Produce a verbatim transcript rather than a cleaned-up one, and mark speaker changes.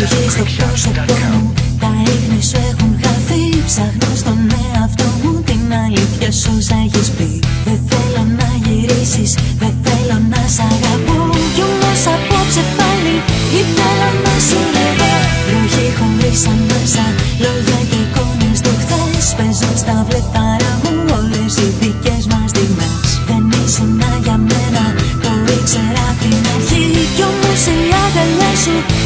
Speaker 1: Βροχή στο πρόσωπό μου, τα ίχνη σου έχουν χαθεί. Ψάχνω στον εαυτό μου την αλήθεια σου όσα έχεις πει. Δεν θέλω να γυρίσεις, δεν θέλω να σ' αγαπώ. Κι όμως απόψε πάλι ήθελα να σου λέγω. Βροχή χωρίς ανάσα, λόγια και εικόνες του χθες. Παίζουν στα βλεφάρα μου όλες οι δικές μας στιγμές. Δεν ήσουν για μένα, το ήξερα την αρχή. Κι όμως οι αγκαλιές σου